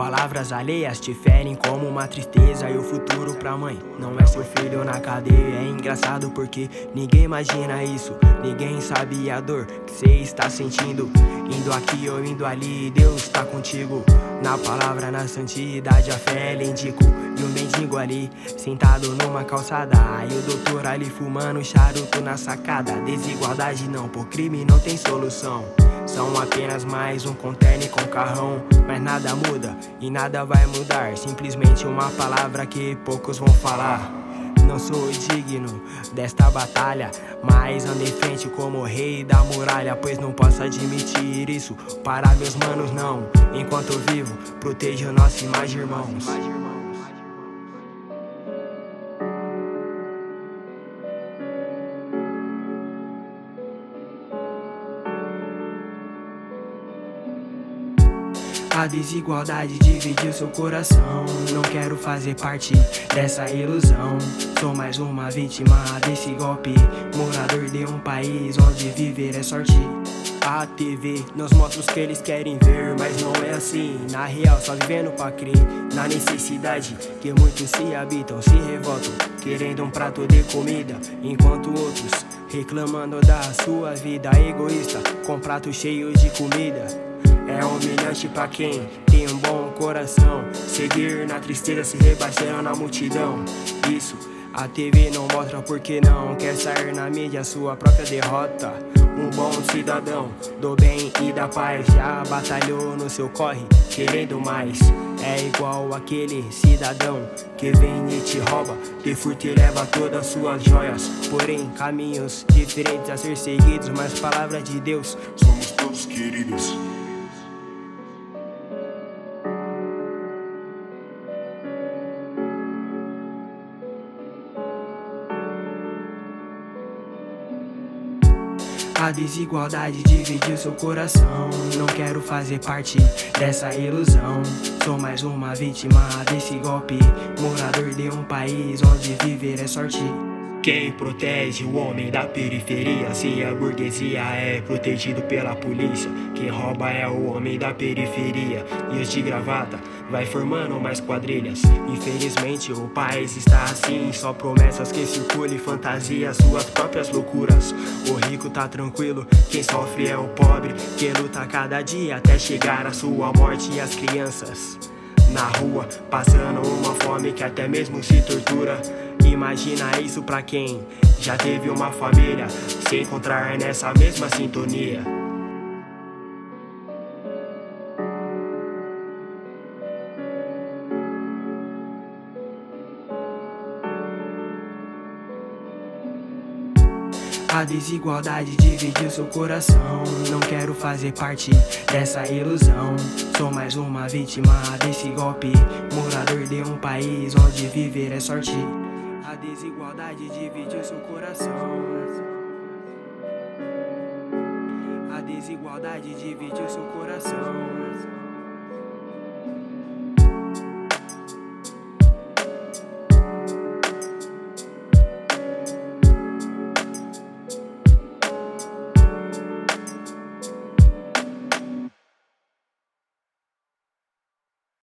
Palavras alheias te ferem como uma tristeza e o futuro pra mãe não é seu filho na cadeia. É engraçado porque ninguém imagina isso, ninguém sabe a dor que cê está sentindo. Indo aqui ou indo ali, Deus tá contigo. Na palavra, na santidade, a fé lhe indico. E um mendigo ali, sentado numa calçada, e o doutor ali fumando charuto na sacada. Desigualdade não, por crime não tem solução. São apenas mais um contêiner com carrão. Mas nada muda e nada vai mudar. Simplesmente uma palavra que poucos vão falar. Não sou digno desta batalha, mas ando em frente como o rei da muralha. Pois não posso admitir isso para meus manos, não. Enquanto vivo, protejo nossa imagem, irmãos. A desigualdade dividiu seu coração. Não quero fazer parte dessa ilusão. Sou mais uma vítima desse golpe, morador de um país onde viver é sorte. A TV nos mostra os que eles querem ver, mas não é assim. Na real, só vivendo pra crer na necessidade que muitos se habitam, se revoltam, querendo um prato de comida, enquanto outros reclamando da sua vida egoísta, com prato cheio de comida. É humilhante pra quem tem um bom coração, seguir na tristeza, se rebaixando na multidão. Isso a TV não mostra porque não quer sair na mídia sua própria derrota. Um bom cidadão do bem e da paz já batalhou no seu corre, querendo mais. É igual aquele cidadão que vem e te rouba, te furta e leva todas as suas joias. Porém, caminhos diferentes a ser seguidos, mas palavra de Deus, somos todos queridos. A desigualdade dividiu seu coração. Não quero fazer parte dessa ilusão. Sou mais uma vítima desse golpe, morador de um país onde viver é sorte. Quem protege o homem da periferia? Se a burguesia é protegido pela polícia, quem rouba é o homem da periferia. E os de gravata vai formando mais quadrilhas. Infelizmente o país está assim, só promessas que circulam e fantasia suas próprias loucuras. O rico tá tranquilo, quem sofre é o pobre, que luta cada dia até chegar à sua morte. E as crianças na rua, passando uma fome que até mesmo se tortura. Imagina isso pra quem já teve uma família, se encontrar nessa mesma sintonia. A desigualdade dividiu seu coração. Não quero fazer parte dessa ilusão. Sou mais uma vítima desse golpe, morador de um país onde viver é sorte. A desigualdade dividiu seu coração. A desigualdade dividiu seu coração.